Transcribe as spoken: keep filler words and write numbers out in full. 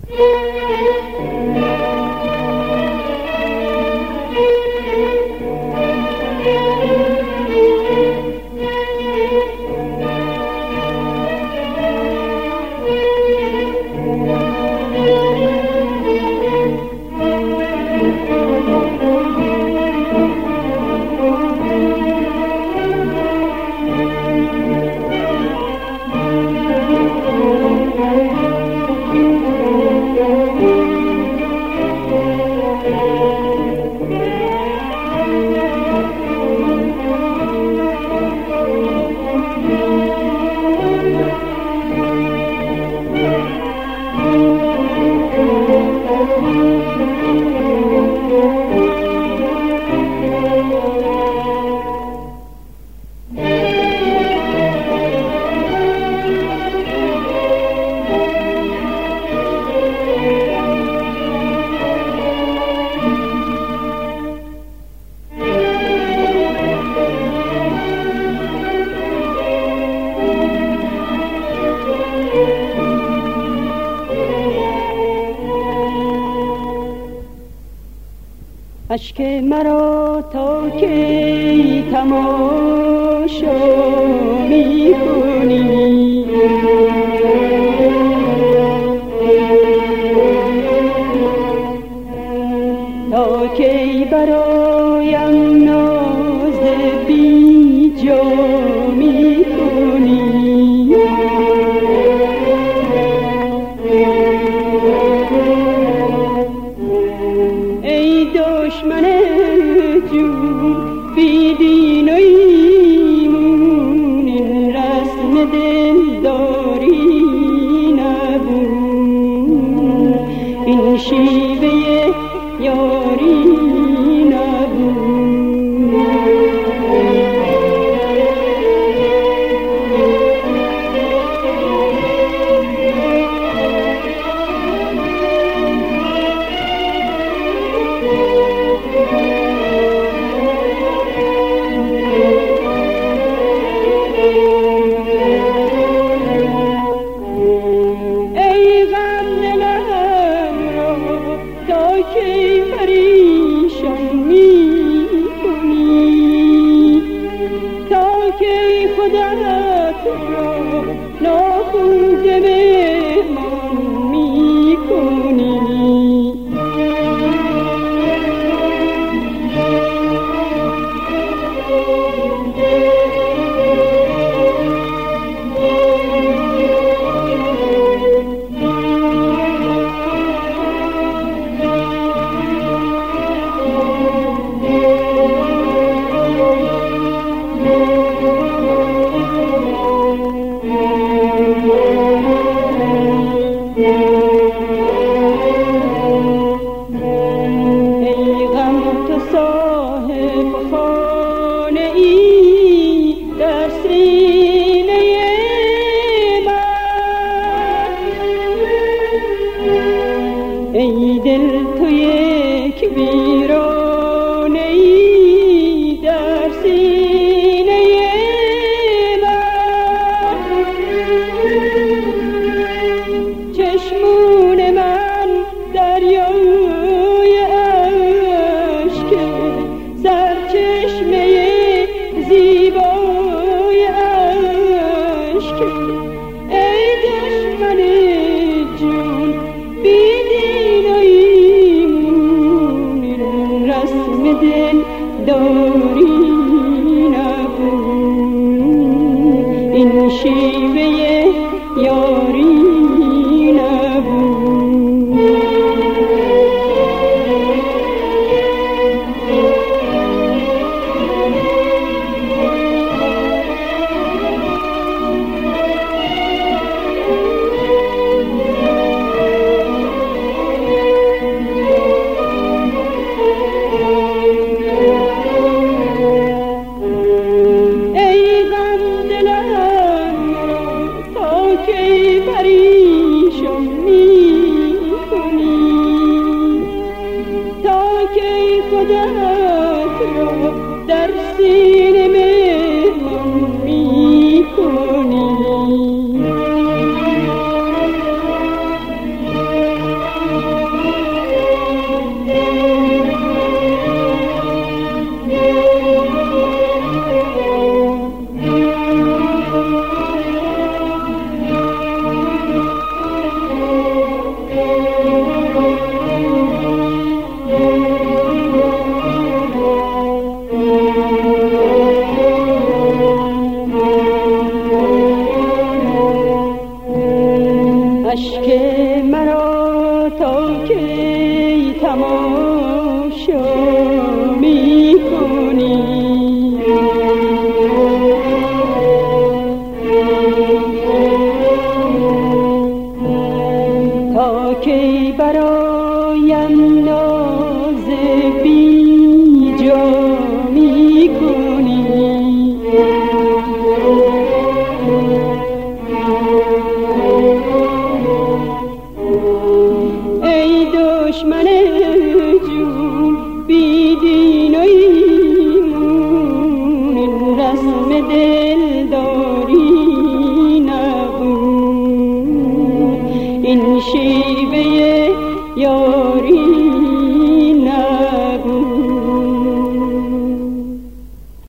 اشک مرا تا کی تماشا می کنی، تا کی برایم ناز بی جا می کنی. ای دشمن جون بی دین و ایمون، این رسم دلداری نبود، این شیوه یاری نبود. ای دل تو یک ویرانه ای در سینه من، چشمون من دریای اشک، سرچشمه زیبای اشک. ای دشمن جون بی دل داری نبود، این شیوه یاری نبود. تا کی تماشا می کنی؟ تا کی برایم ناز بی جا می کنی؟ ای دشمن جون بی دین و ایمون، این رسم دلداری نبود، این شیوه یاری